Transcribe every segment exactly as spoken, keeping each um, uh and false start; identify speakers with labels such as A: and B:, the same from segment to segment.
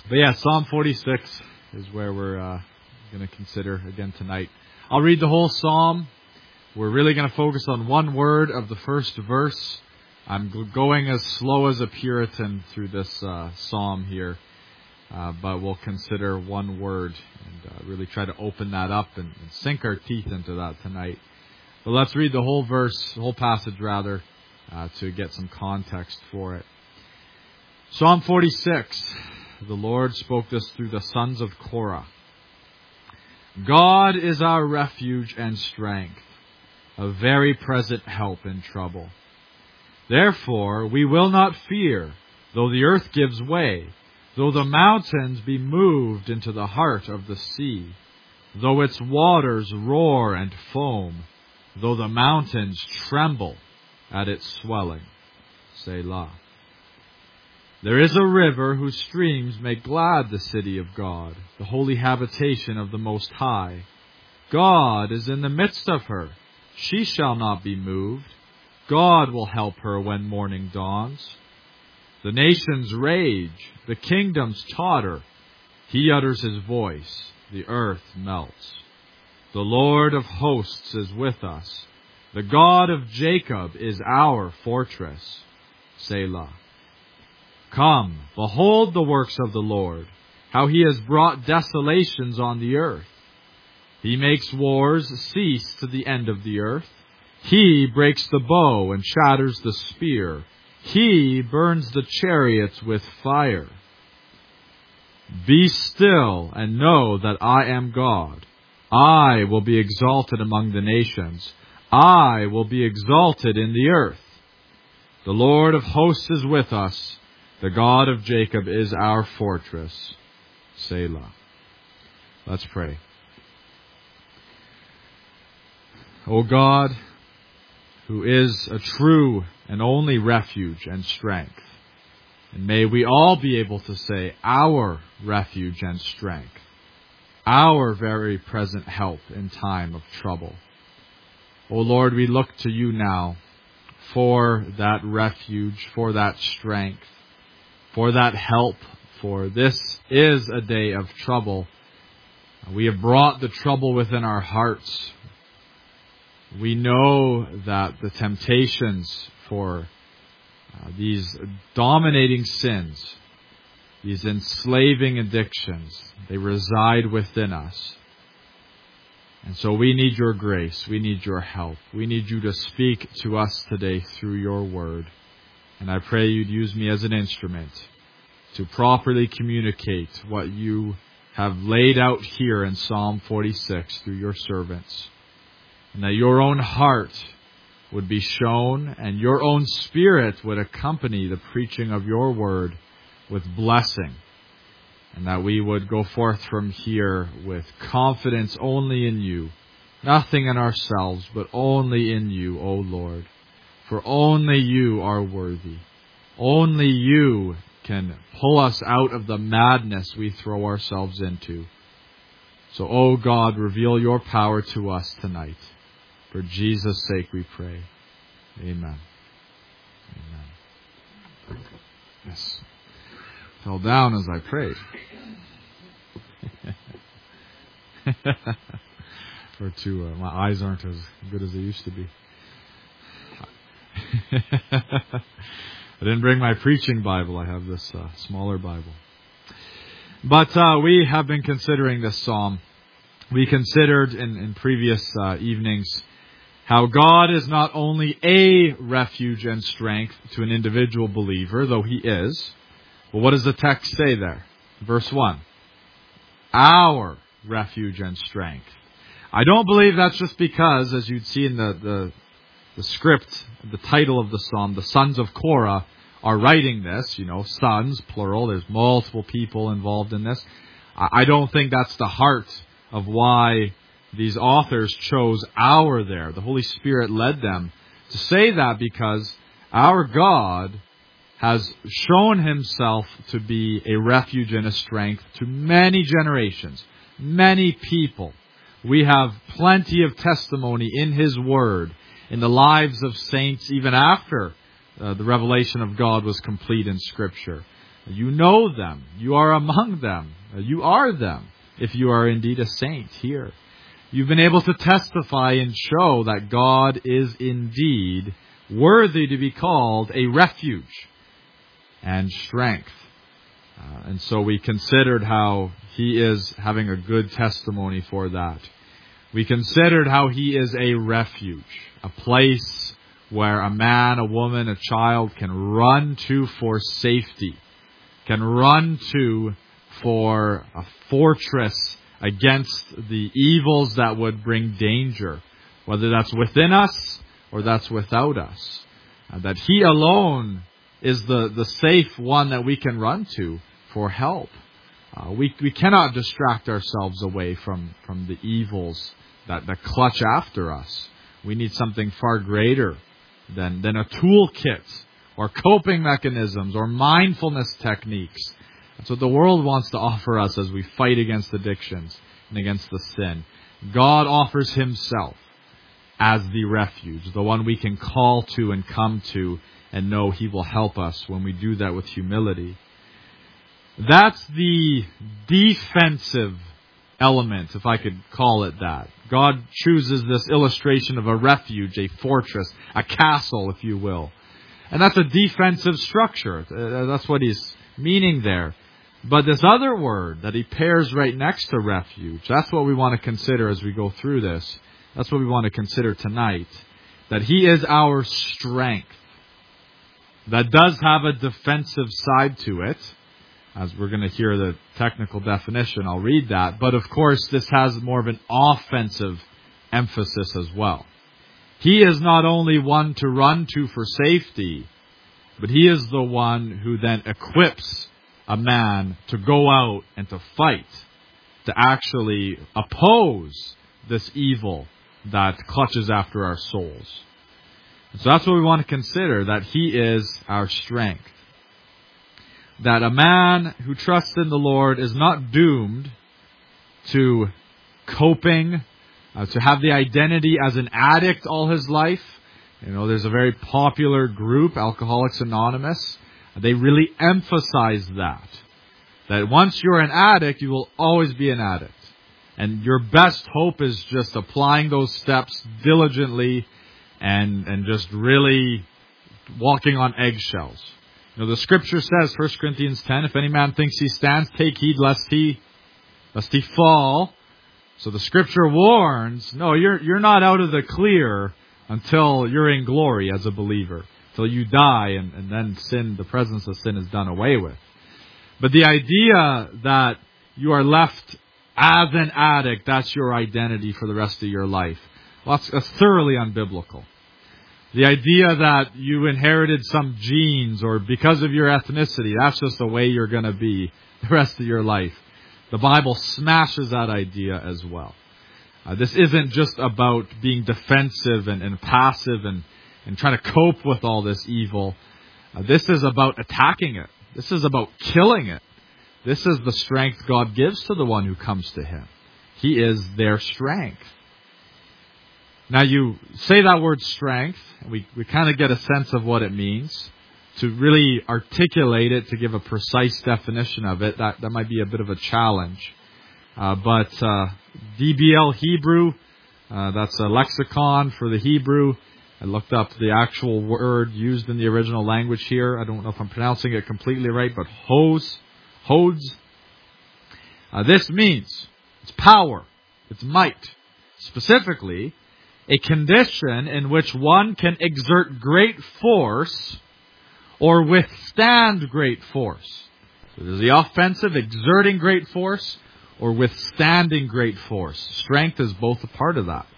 A: But yeah, Psalm forty-six is where we're uh, going to consider again tonight. I'll read the whole psalm. We're really going to focus on one word of the first verse. I'm going as slow as a Puritan through this uh, psalm here, uh, but we'll consider one word and uh, really try to open that up and, and sink our teeth into that tonight. But let's read the whole verse, the whole passage rather, uh, to get some context for it. Psalm forty-six. The Lord spoke this through the sons of Korah. God is our refuge and strength, a very present help in trouble. Therefore we will not fear, though the earth gives way, though the mountains be moved into the heart of the sea, though its waters roar and foam, though the mountains tremble at its swelling. Selah. There is a river whose streams make glad the city of God, the holy habitation of the Most High. God is in the midst of her. She shall not be moved. God will help her when morning dawns. The nations rage, the kingdoms totter. He utters his voice, the earth melts. The Lord of hosts is with us. The God of Jacob is our fortress. Selah. Come, behold the works of the Lord, how he has brought desolations on the earth. He makes wars cease to the end of the earth. He breaks the bow and shatters the spear. He burns the chariots with fire. Be still and know that I am God. I will be exalted among the nations. I will be exalted in the earth. The Lord of hosts is with us. The God of Jacob is our fortress. Selah. Let's pray. O God, who is a true and only refuge and strength, and may we all be able to say, our refuge and strength, our very present help in time of trouble. O Lord, we look to you now for that refuge, for that strength, for that help, for this is a day of trouble. We have brought the trouble within our hearts. We know that the temptations for uh, these dominating sins, these enslaving addictions, they reside within us. And so we need your grace. We need your help. We need you to speak to us today through your word. And I pray you'd use me as an instrument to properly communicate what you have laid out here in Psalm forty-six through your servants. And that your own heart would be shown and your own spirit would accompany the preaching of your word with blessing. And that we would go forth from here with confidence only in you, nothing in ourselves, but only in you, O Lord. For only you are worthy. Only you can pull us out of the madness we throw ourselves into. So, O God, reveal your power to us tonight. For Jesus' sake we pray. Amen. Amen. Yes. Fell down as I prayed. or two, uh, my eyes aren't as good as they used to be. I didn't bring my preaching Bible. I have this uh, smaller Bible. But uh, we have been considering this psalm. We considered in, in previous uh, evenings how God is not only a refuge and strength to an individual believer, though he is. But what does the text say there? Verse one. Our refuge and strength. I don't believe that's just because, as you'd see in the, the, the script, the title of the psalm, the sons of Korah are writing this, you know, sons, plural. There's multiple people involved in this. I don't think that's the heart of why these authors chose our there. The Holy Spirit led them to say that because our God has shown himself to be a refuge and a strength to many generations, many people. We have plenty of testimony in his word, in the lives of saints, even after uh, the revelation of God was complete in Scripture. You know them. You are among them. You are them, if you are indeed a saint here. You've been able to testify and show that God is indeed worthy to be called a refuge and strength. Uh, and so we considered how He is having a good testimony for that. We considered how He is a refuge, a place where a man, a woman, a child can run to for safety, can run to for a fortress against the evils that would bring danger, whether that's within us or that's without us. Uh, that He alone is the, the safe one that we can run to for help. Uh, we we cannot distract ourselves away from, from the evils that, that clutch after us. We need something far greater than, than a toolkit or coping mechanisms or mindfulness techniques. That's what the world wants to offer us as we fight against addictions and against the sin. God offers Himself as the refuge, the one we can call to and come to and know He will help us when we do that with humility. That's the defensive element, if I could call it that. God chooses this illustration of a refuge, a fortress, a castle, if you will. And that's a defensive structure. That's what He's meaning there. But this other word that He pairs right next to refuge, that's what we want to consider as we go through this. That's what we want to consider tonight. That He is our strength. That does have a defensive side to it. As we're going to hear the technical definition, I'll read that. But of course, this has more of an offensive emphasis as well. He is not only one to run to for safety, but He is the one who then equips a man to go out and to fight, to actually oppose this evil that clutches after our souls. And so that's what we want to consider, that He is our strength. That a man who trusts in the Lord is not doomed to coping, uh, to have the identity as an addict all his life. You know, there's a very popular group, Alcoholics Anonymous. They really emphasize that. That once you're an addict, you will always be an addict. And your best hope is just applying those steps diligently and, and just really walking on eggshells. You know, the Scripture says, First Corinthians ten, if any man thinks he stands, take heed lest he, lest he fall. So the Scripture warns, no, you're, you're not out of the clear until you're in glory as a believer. Till you die and, and then sin, the presence of sin is done away with. But the idea that you are left as an addict, that's your identity for the rest of your life. Well, that's, that's thoroughly unbiblical. The idea that you inherited some genes or because of your ethnicity, that's just the way you're going to be the rest of your life. The Bible smashes that idea as well. Uh, this isn't just about being defensive and, and passive and, and trying to cope with all this evil. Uh, this is about attacking it. This is about killing it. This is the strength God gives to the one who comes to Him. He is their strength. Now you say that word strength, and we, we kind of get a sense of what it means. To really articulate it, to give a precise definition of it, that, that might be a bit of a challenge. Uh, but uh, D B L Hebrew, uh, that's a lexicon for the Hebrew. I looked up the actual word used in the original language here. I don't know if I'm pronouncing it completely right, but hos, hods. Uh, this means it's power, it's might. Specifically, a condition in which one can exert great force or withstand great force. So there's the offensive, exerting great force, or withstanding great force. Strength is both a part of that.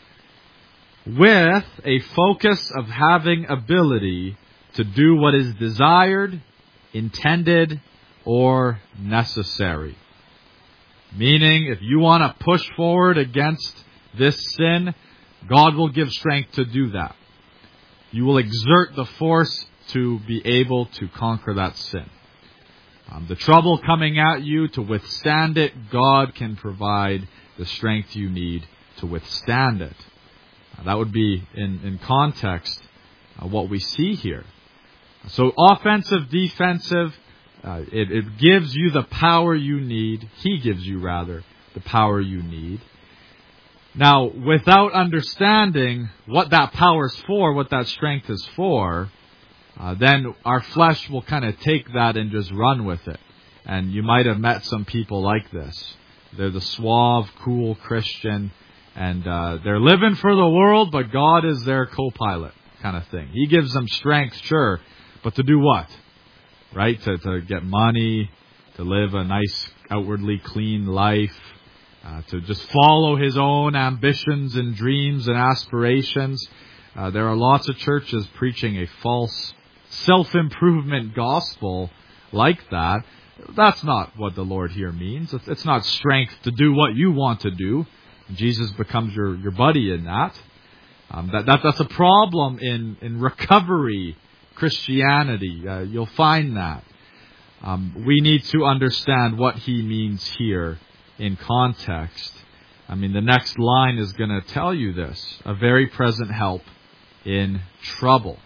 A: With a focus of having ability to do what is desired, intended, or necessary. Meaning, if you want to push forward against this sin, God will give strength to do that. You will exert the force to be able to conquer that sin. Um, the trouble coming at you, to withstand it, God can provide the strength you need to withstand it. Uh, that would be, in, in context, uh, what we see here. So offensive, defensive, Uh, it, it gives you the power you need. He gives you, rather, the power you need. Now, without understanding what that power is for, what that strength is for, uh, then our flesh will kind of take that and just run with it. And you might have met some people like this. They're the suave, cool Christian, and uh, they're living for the world, but God is their co-pilot kind of thing. He gives them strength, sure, but to do what? Right? To, to get money, to live a nice, outwardly clean life, uh, to just follow his own ambitions and dreams and aspirations. Uh, there are lots of churches preaching a false self-improvement gospel like that. That's not what the Lord here means. It's, it's not strength to do what you want to do. Jesus becomes your, your buddy in that. Um, that, that. That's a problem in, in recovery Christianity. Uh, you'll find that. Um, we need to understand what he means here in context. I mean, the next line is going to tell you this. A very present help in trouble.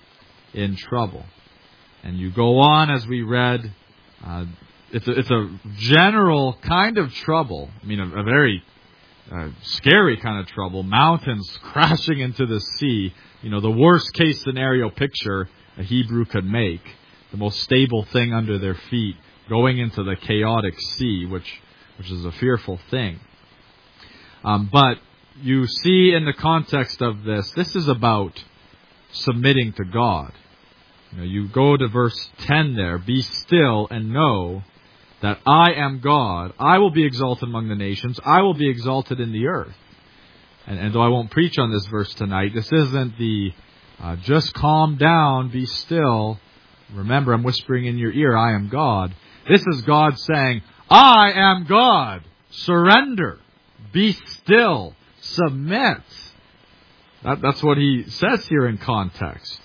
A: In trouble. And you go on as we read. Uh, it's, a, it's a general kind of trouble. I mean, a, a very uh, scary kind of trouble. Mountains crashing into the sea. You know, the worst case scenario picture a Hebrew could make. The most stable thing under their feet. Going into the chaotic sea, which which is a fearful thing. Um, but you see in the context of this, this is about submitting to God. You know, you go to verse ten there. Be still and know that I am God. I will be exalted among the nations. I will be exalted in the earth. And, and though I won't preach on this verse tonight, this isn't the uh, just calm down, be still. Remember, I'm whispering in your ear, I am God. This is God saying, I am God. Surrender. Be still. Submit. That, that's what he says here in context.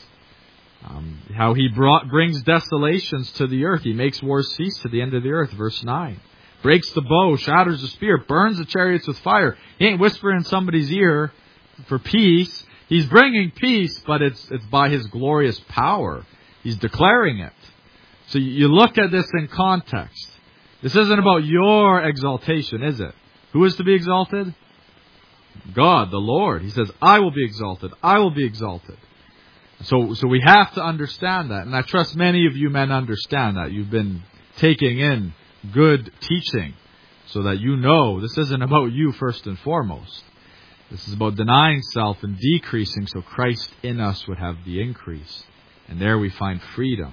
A: Um, how he brought, brings desolations to the earth. He makes wars cease to the end of the earth. Verse nine. Breaks the bow, shatters the spear, burns the chariots with fire. He ain't whispering in somebody's ear for peace. He's bringing peace, but it's it's by his glorious power. He's declaring it. So you look at this in context. This isn't about your exaltation, is it? Who is to be exalted? God, the Lord. He says, I will be exalted. I will be exalted. So, so we have to understand that. And I trust many of you men understand that. You've been taking in good teaching so that you know this isn't about you first and foremost. This is about denying self and decreasing so Christ in us would have the increase. And there we find freedom.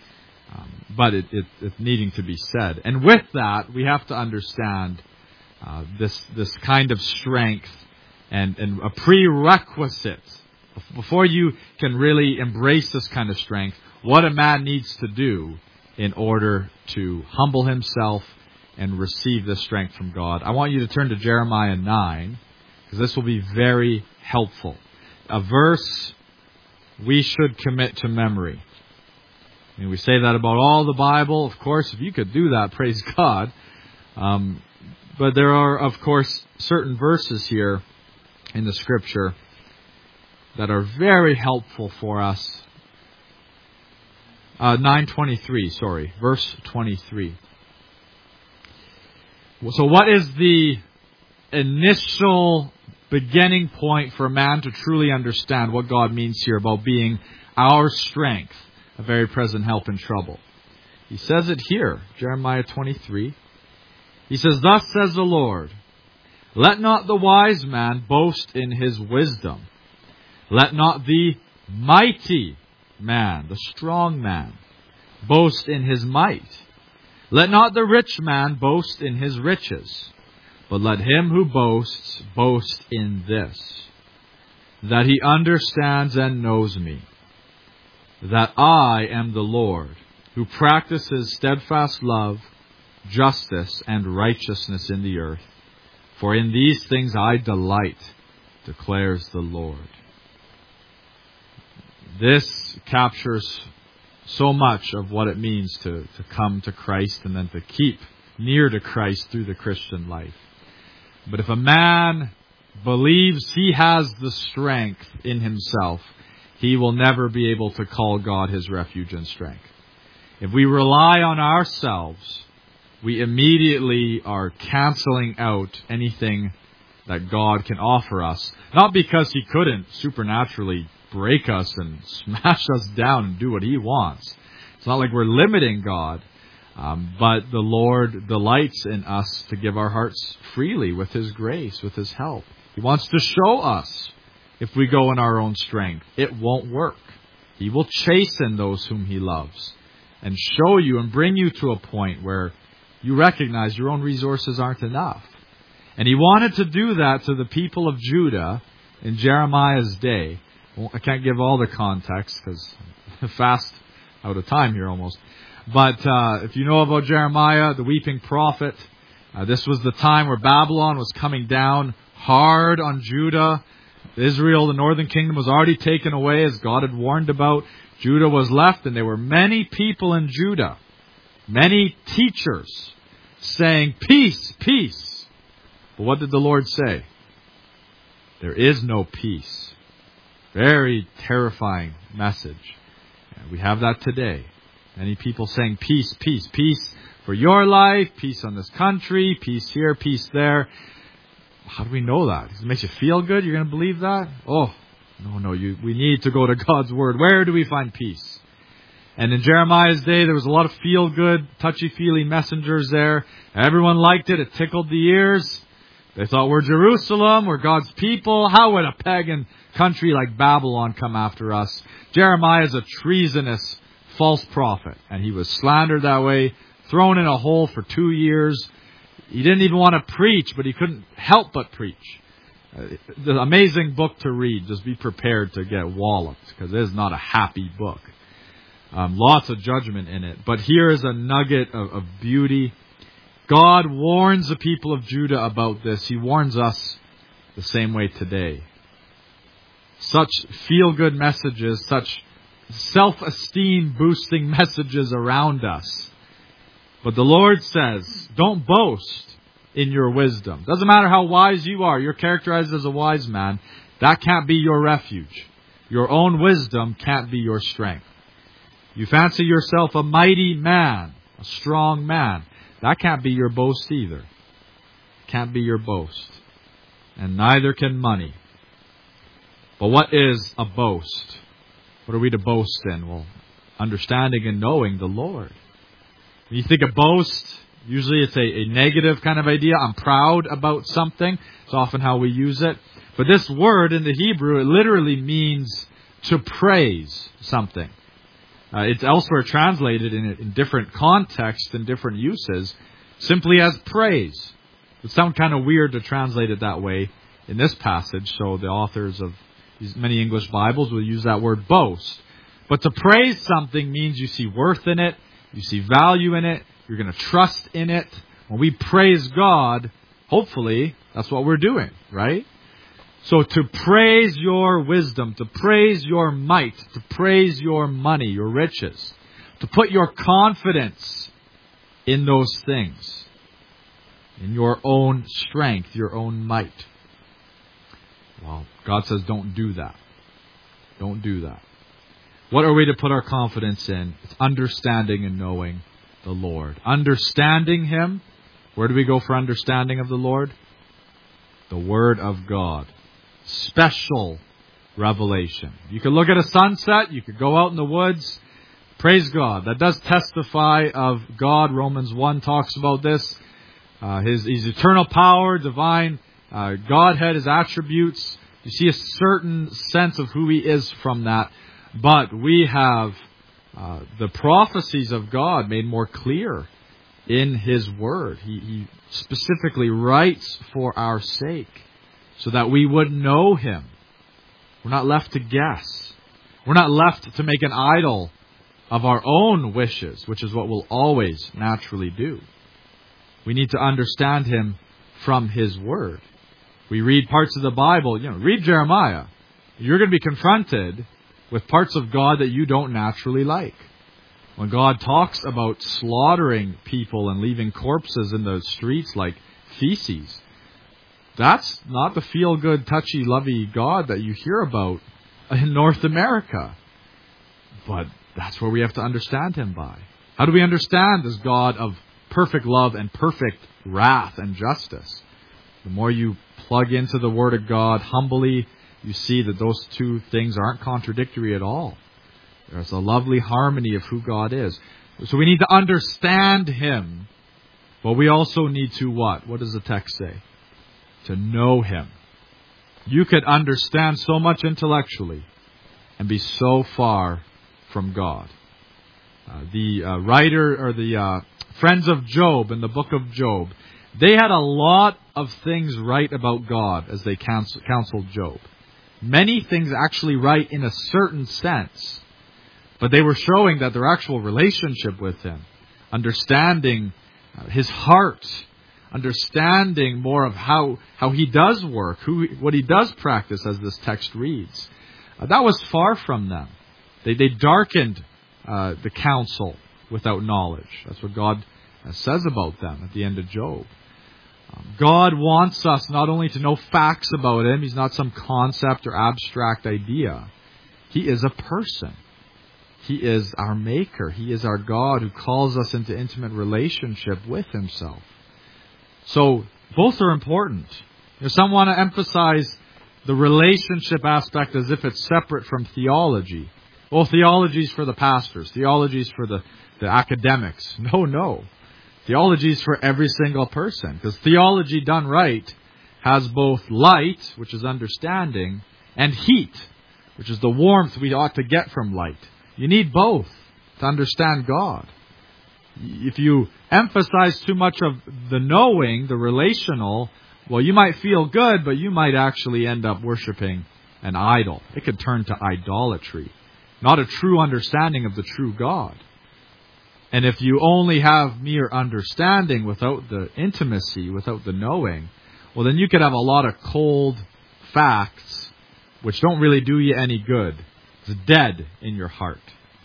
A: Um, but it, it, it needing to be said. And with that, we have to understand uh, this this kind of strength and, and a prerequisite. Before you can really embrace this kind of strength, what a man needs to do in order to humble himself and receive this strength from God. I want you to turn to Jeremiah nine, because this will be very helpful. A verse we should commit to memory. I mean, we say that about all the Bible. Of course, if you could do that, praise God. Um, but there are, of course, certain verses here in the Scripture that are very helpful for us. Uh, nine twenty-three, sorry, verse twenty-three. So what is the initial beginning point for a man to truly understand what God means here about being our strength, a very present help in trouble? He says it here, Jeremiah twenty-three. He says, thus says the Lord, let not the wise man boast in his wisdom. Let not the mighty man, the strong man, boast in his might. Let not the rich man boast in his riches. But let him who boasts, boast in this, that he understands and knows me, that I am the Lord, who practices steadfast love, justice, and righteousness in the earth. For in these things I delight, declares the Lord. This captures so much of what it means to, to come to Christ and then to keep near to Christ through the Christian life. But if a man believes he has the strength in himself, he will never be able to call God his refuge and strength. If we rely on ourselves, we immediately are canceling out anything that God can offer us. Not because He couldn't supernaturally break us and smash us down and do what He wants. It's not like we're limiting God. Um, but the Lord delights in us to give our hearts freely with His grace, with His help. He wants to show us if we go in our own strength, it won't work. He will chasten those whom He loves and show you and bring you to a point where you recognize your own resources aren't enough. And He wanted to do that to the people of Judah in Jeremiah's day. Well, I can't give all the context because I'm fast out of time here almost. But uh, if you know about Jeremiah, the weeping prophet, uh, this was the time where Babylon was coming down hard on Judah. Israel, the northern kingdom, was already taken away as God had warned about. Judah was left, and there were many people in Judah, many teachers, saying, "Peace, peace." But what did the Lord say? There is no peace. Very terrifying message. And we have that today. Many people saying peace, peace, peace for your life, peace on this country, peace here, peace there. How do we know that? Does it make you feel good? You're going to believe that? Oh, no, no. You, we need to go to God's Word. Where do we find peace? And in Jeremiah's day, there was a lot of feel-good, touchy-feely messengers there. Everyone liked it. It tickled the ears. They thought, we're Jerusalem, we're God's people. How would a pagan country like Babylon come after us? Jeremiah is a treasonous false prophet, and he was slandered that way, thrown in a hole for two years. He didn't even want to preach, but he couldn't help but preach. Uh, the amazing book to read. Just be prepared to get walloped, because it is not a happy book. Um, lots of judgment in it. But here is a nugget of, of beauty. God warns the people of Judah about this. He warns us the same way today. Such feel-good messages, such self-esteem boosting messages around us. But the Lord says, don't boast in your wisdom. Doesn't matter how wise you are. You're characterized as a wise man. That can't be your refuge. Your own wisdom can't be your strength. You fancy yourself a mighty man, a strong man. That can't be your boast either. Can't be your boast. And neither can money. But what is a boast? What are we to boast in? Well, understanding and knowing the Lord. When you think of boast, usually it's a, a negative kind of idea. I'm proud about something. It's often how we use it. But this word in the Hebrew, it literally means to praise something. Uh, it's elsewhere translated in, in different contexts and different uses simply as praise. It sounds kind of weird to translate it that way in this passage, so the authors of these many English Bibles will use that word boast. But to praise something means you see worth in it, you see value in it, you're going to trust in it. When we praise God, hopefully, that's what we're doing, right? So to praise your wisdom, to praise your might, to praise your money, your riches, to put your confidence in those things, in your own strength, your own might. Well, God says don't do that. Don't do that. What are we to put our confidence in? It's understanding and knowing the Lord. Understanding Him. Where do we go for understanding of the Lord? The Word of God. Special revelation. You could look at a sunset. You could go out in the woods. Praise God. That does testify of God. Romans one talks about this. Uh, his, his eternal power, divine uh, Godhead, His attributes. You see a certain sense of who He is from that. But we have uh, the prophecies of God made more clear in His Word. He, he specifically writes for our sake so that we would know Him. We're not left to guess. We're not left to make an idol of our own wishes, which is what we'll always naturally do. We need to understand Him from His Word. We read parts of the Bible. You know, read Jeremiah. You're going to be confronted with parts of God that you don't naturally like. When God talks about slaughtering people and leaving corpses in the streets like feces, that's not the feel-good, touchy-lovey God that you hear about in North America. But that's where we have to understand Him by. How do we understand this God of perfect love and perfect wrath and justice? The more you plug into the Word of God humbly, you see that those two things aren't contradictory at all. There's a lovely harmony of who God is. So we need to understand Him, but we also need to what? What does the text say? To know Him. You could understand so much intellectually and be so far from God. Uh, the uh, writer or the uh, friends of Job in the book of Job, they had a lot of things right about God as they counsel, counseled Job. Many things actually right in a certain sense, but they were showing that their actual relationship with Him, understanding uh, His heart, understanding more of how, how He does work, who what He does practice as this text reads, uh, that was far from them. They, they darkened uh, the counsel without knowledge. That's what God uh, says about them at the end of Job. Um, God wants us not only to know facts about Him. He's not some concept or abstract idea. He is a person. He is our Maker. He is our God who calls us into intimate relationship with Himself. So both are important. You know, some want to emphasize the relationship aspect as if it's separate from theology. Well, theology is for the pastors. Theology is for the, the academics. No, no. Theology is for every single person. Because theology done right has both light, which is understanding, and heat, which is the warmth we ought to get from light. You need both to understand God. If you emphasize too much of the knowing, the relational, well, you might feel good, but you might actually end up worshiping an idol. It could turn to idolatry, not a true understanding of the true God. And if you only have mere understanding without the intimacy, without the knowing, well, then you could have a lot of cold facts which don't really do you any good. It's dead in your heart.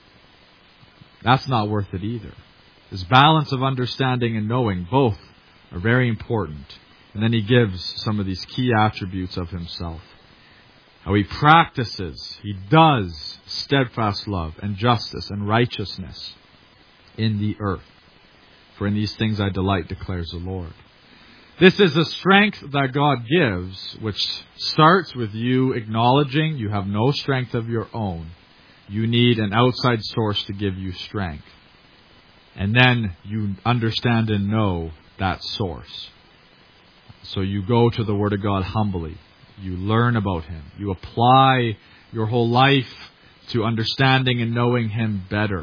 A: That's not worth it either. This balance of understanding and knowing, both are very important. And then he gives some of these key attributes of himself. How he practices, he does steadfast love and justice and righteousness in the earth. For in these things I delight, declares the Lord. This is the strength that God gives, which starts with you acknowledging you have no strength of your own. You need an outside source to give you strength. And then you understand and know that source. So you go to the Word of God humbly. You learn about Him. You apply your whole life to understanding and knowing Him better.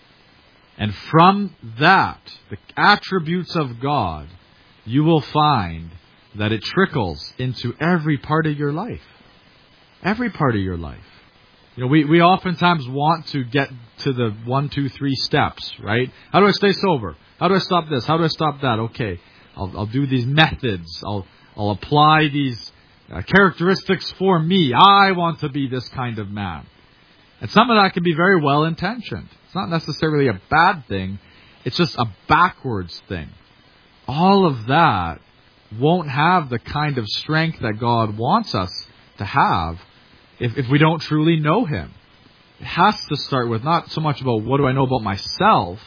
A: And from that, the attributes of God, you will find that it trickles into every part of your life. Every part of your life. You know, we, we oftentimes want to get to the one, two, three steps, right? How do I stay sober? How do I stop this? How do I stop that? Okay, I'll, I'll do these methods. I'll, I'll apply these uh, characteristics for me. I want to be this kind of man. And some of that can be very well intentioned. It's not necessarily a bad thing. It's just a backwards thing. All of that won't have the kind of strength that God wants us to have if, if we don't truly know Him. It has to start with not so much about what do I know about myself,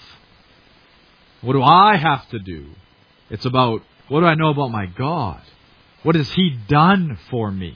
A: what do I have to do. It's about what do I know about my God? What has He done for me?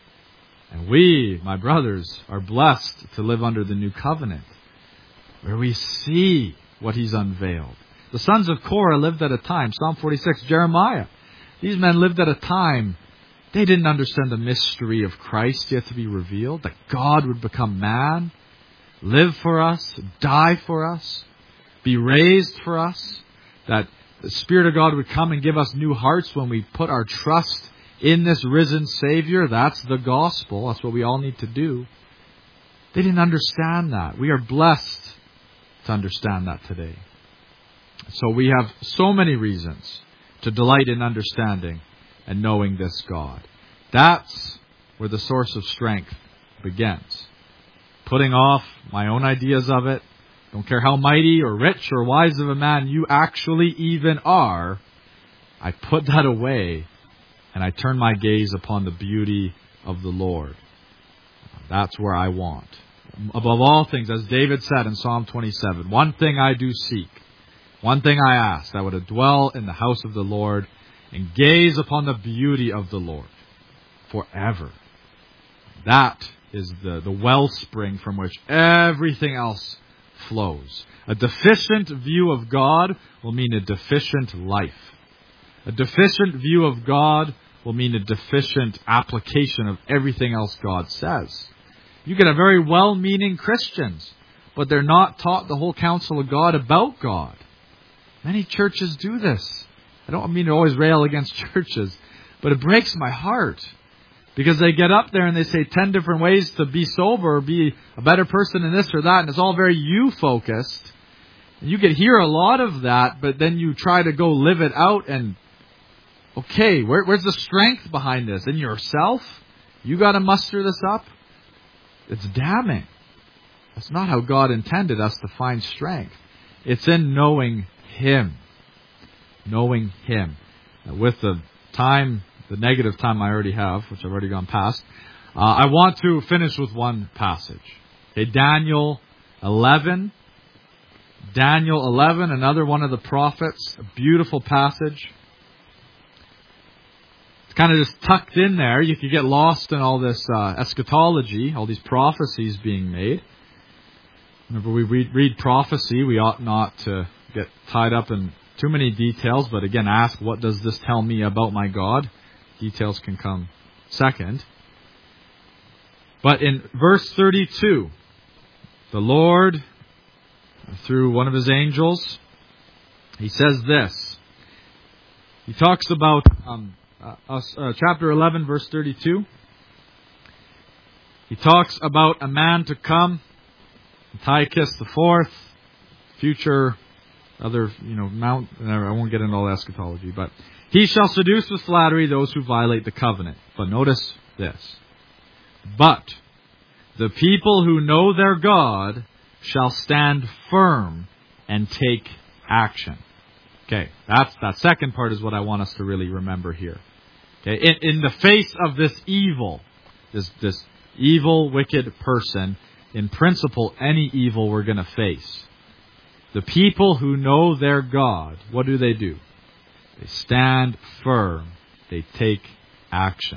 A: And we, my brothers, are blessed to live under the new covenant, where we see what He's unveiled. The sons of Korah lived at a time, Psalm forty-six, Jeremiah. These men lived at a time, they didn't understand the mystery of Christ yet to be revealed, that God would become man, live for us, die for us, be raised for us, that the Spirit of God would come and give us new hearts when we put our trust in this risen Savior. That's the gospel. That's what we all need to do. They didn't understand that. We are blessed to understand that today. So we have so many reasons to delight in understanding and knowing this God. That's where the source of strength begins. Putting off my own ideas of it. Don't care how mighty or rich or wise of a man you actually even are. I put that away and I turn my gaze upon the beauty of the Lord. That's where I want. above all things, as David said in Psalm twenty-seven, one thing I do seek, one thing I ask, that I would dwell in the house of the Lord and gaze upon the beauty of the Lord forever. That is the, the wellspring from which everything else flows. A deficient view of God will mean a deficient life. A deficient view of God will mean a deficient application of everything else God says. You get a very well-meaning Christians, but they're not taught the whole counsel of God about God. Many churches do this. I don't mean to always rail against churches, but it breaks my heart. Because they get up there and they say ten different ways to be sober or be a better person in this or that, and it's all very you-focused. And you can hear a lot of that, but then you try to go live it out and, okay, where, where's the strength behind this? In yourself? You got to muster this up? It's damning. That's not how God intended us to find strength. It's in knowing Him. Knowing Him. Now, with the time, the negative time I already have, which I've already gone past, uh, I want to finish with one passage. Okay, Daniel eleven. Daniel eleven, another one of the prophets. A beautiful passage. It's kind of just tucked in there. You could get lost in all this uh, eschatology, all these prophecies being made. Whenever we read, read prophecy, we ought not to get tied up in too many details, but again, ask, what does this tell me about my God? Details can come second. But in verse thirty-two, the Lord, through one of His angels, He says this. He talks about um, uh, uh, chapter eleven, verse thirty-two. He talks about a man to come, Antiochus the fourth, future other, you know, mount. I won't get into all eschatology, but he shall seduce with flattery those who violate the covenant. But notice this. But the people who know their God shall stand firm and take action. Okay, that's that second part is what I want us to really remember here. Okay, in, in the face of this evil, this this evil, wicked person, in principle, any evil we're going to face, the people who know their God, what do they do? They stand firm. They take action.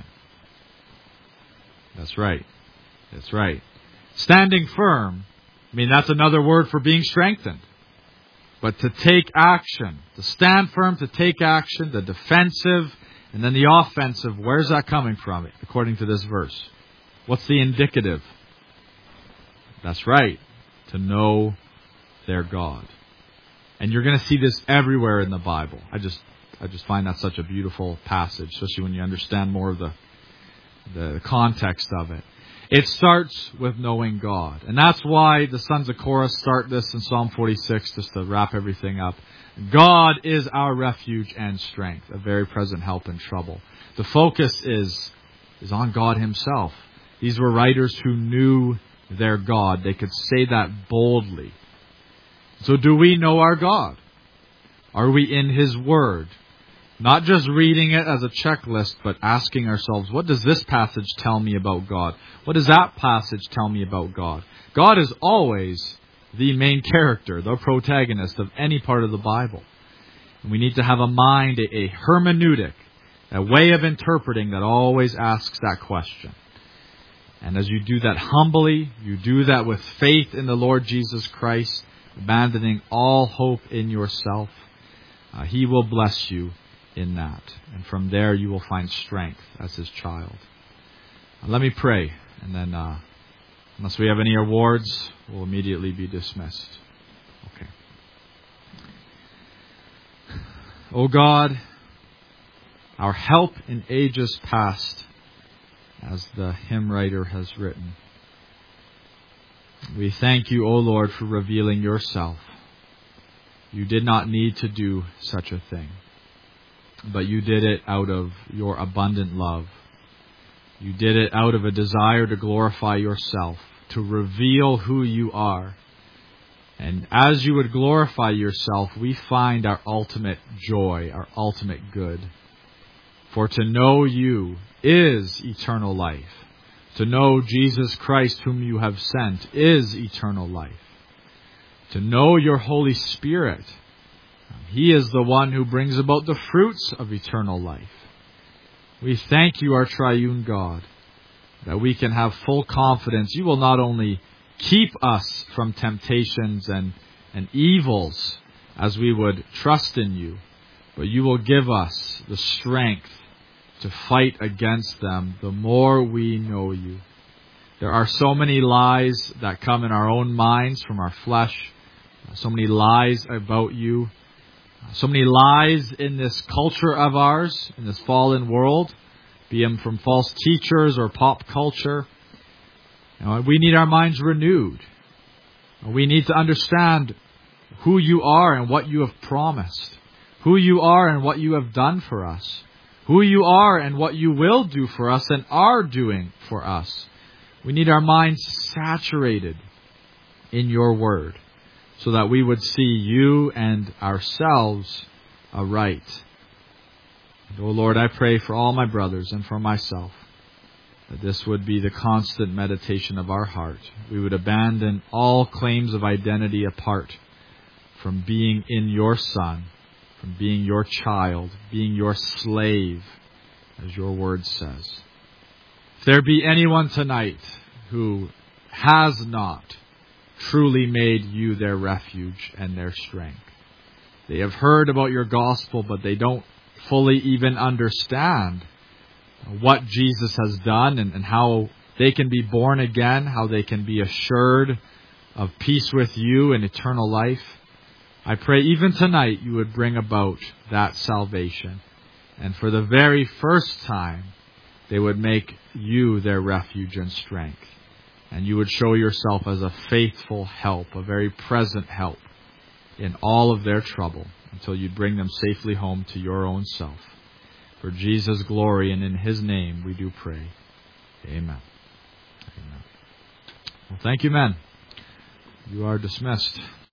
A: That's right. That's right. Standing firm, I mean, that's another word for being strengthened. But to take action, to stand firm, to take action, the defensive and then the offensive, where's that coming from, according to this verse? What's the indicative? That's right. To know their God. And you're going to see this everywhere in the Bible. I just I just find that such a beautiful passage, especially when you understand more of the the context of it. It starts with knowing God. And that's why the sons of Korah start this in Psalm forty-six, just to wrap everything up. God is our refuge and strength, a very present help in trouble. The focus is, is on God Himself. These were writers who knew their God. They could say that boldly. So do we know our God? Are we in His Word? Not just reading it as a checklist, but asking ourselves, what does this passage tell me about God? What does that passage tell me about God? God is always the main character, the protagonist of any part of the Bible. And we need to have a mind, a, a hermeneutic, a way of interpreting that always asks that question. And as you do that humbly, you do that with faith in the Lord Jesus Christ, abandoning all hope in yourself, uh, He will bless you in that. And from there you will find strength as His child. Uh, let me pray, and then uh, unless we have any awards, we'll immediately be dismissed. Okay. O God, our help in ages past, as the hymn writer has written, we thank You, O Lord, for revealing Yourself. You did not need to do such a thing, but You did it out of Your abundant love. You did it out of a desire to glorify Yourself, to reveal who You are. And as You would glorify Yourself, we find our ultimate joy, our ultimate good. For to know You is eternal life. To know Jesus Christ whom you have sent is eternal life. To know your Holy Spirit, He is the one who brings about the fruits of eternal life. We thank you, our triune God, that we can have full confidence. You will not only keep us from temptations and, and evils as we would trust in you, but you will give us the strength to fight against them the more we know you. There are so many lies that come in our own minds from our flesh, so many lies about you, so many lies in this culture of ours, in this fallen world, be them from false teachers or pop culture. You know, we need our minds renewed. We need to understand who you are and what you have promised, who you are and what you have done for us, who you are and what you will do for us and are doing for us. We need our minds saturated in your word so that we would see you and ourselves aright. And, oh Lord, I pray for all my brothers and for myself that this would be the constant meditation of our heart. We would abandon all claims of identity apart from being in your Son, from being your child, being your slave, as your word says. If there be anyone tonight who has not truly made you their refuge and their strength, they have heard about your gospel, but they don't fully even understand what Jesus has done and, and how they can be born again, how they can be assured of peace with you and eternal life. I pray even tonight you would bring about that salvation. And for the very first time, they would make you their refuge and strength. And you would show yourself as a faithful help, a very present help in all of their trouble until you bring them safely home to your own self. For Jesus' glory and in His name we do pray. Amen. Amen. Well, thank you, men. You are dismissed.